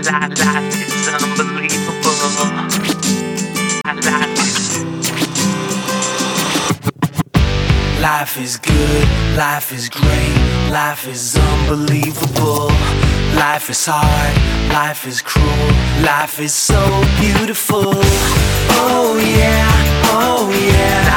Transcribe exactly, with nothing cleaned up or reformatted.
Life, life is unbelievable. Life is Life is good, life is great, life is unbelievable. Life is hard, life is cruel, life is so beautiful. Oh yeah, oh yeah.